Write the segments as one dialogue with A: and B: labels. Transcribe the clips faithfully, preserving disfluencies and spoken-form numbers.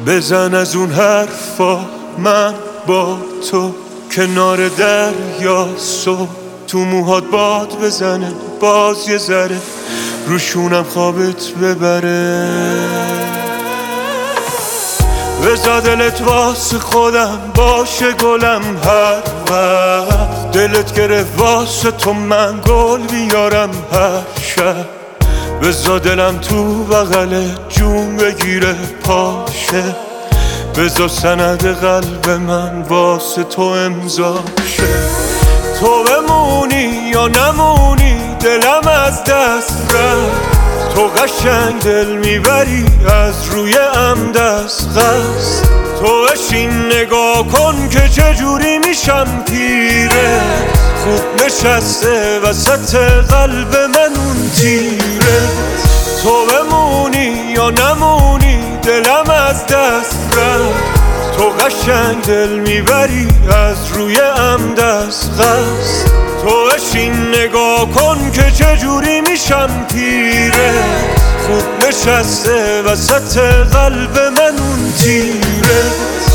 A: بزن از اون حرفا، من با تو کنار دریا، صبح تو موهات باد بزنه، باز یه ذره روشونم خوابت ببره. بذار دلت واسه خودم باشه گلم، هر وقت دلت گرفت واسه تو من گل بیارم هر شب. بذار دلم تو بغل جون بگیره پاشه، بذار سند قلب من واسه تو امضا شه. تو بمونی یا نمونی دلم از دست رفت، تو قشنگ دل میبری از روی ام دست قصد. تو اشین نگاه کن که چجوری میشم پیره، خوب نشسته وسط قلب من اون تیره. تو بمونی یا نمونی دلم از دست رفت، تو قشنگ دل میبری از روی ام دست قصد. تو اشین نگاه کن که چجوری میشم پیره، خوب نشسته وسط قلب من اون تیره.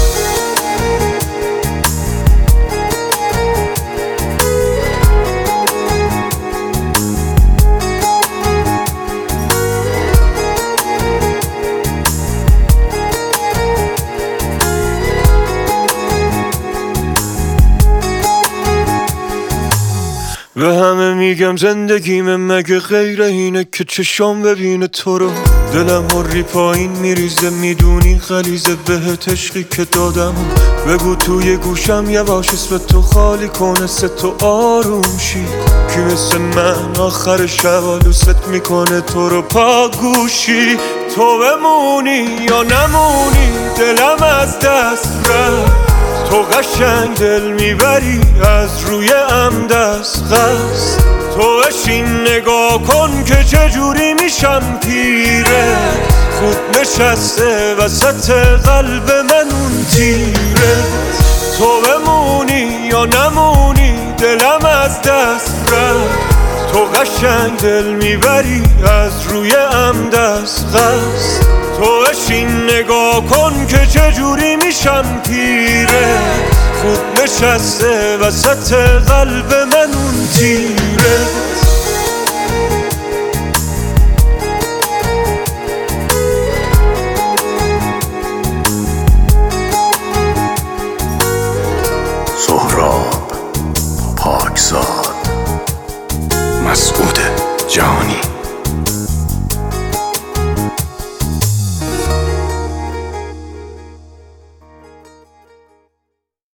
A: به همه میگم زندگیم مگه غیر اینه که چشام ببینه تو رو، دلم هری پایین میریزه میدونی غلیظه بهت عشقی که دادم. بگو توی گوشم یواش اسم تو خالی کنه سه تو آروم شی، کی مثل من آخر شب آلوست میکنه تو رو پا گوشی. تو بمونی یا نمونی دلم از دست رفت، تو قشنگ دل میبری از روی ام دست قصد. تو اشین نگاه کن که چجوری میشم پیره، خوب نشسته وسط قلب من اون تیره. تو بمونی یا نمونی دلم از دست رفت، تو قشنگ دل میبری از روی ام دست قصد. تو اشین نگاه کن که چجوری میشم پیره، خوب نشسته وسط قلب من اون تیره.
B: سهراب پاکزاد، مسعود جهانی.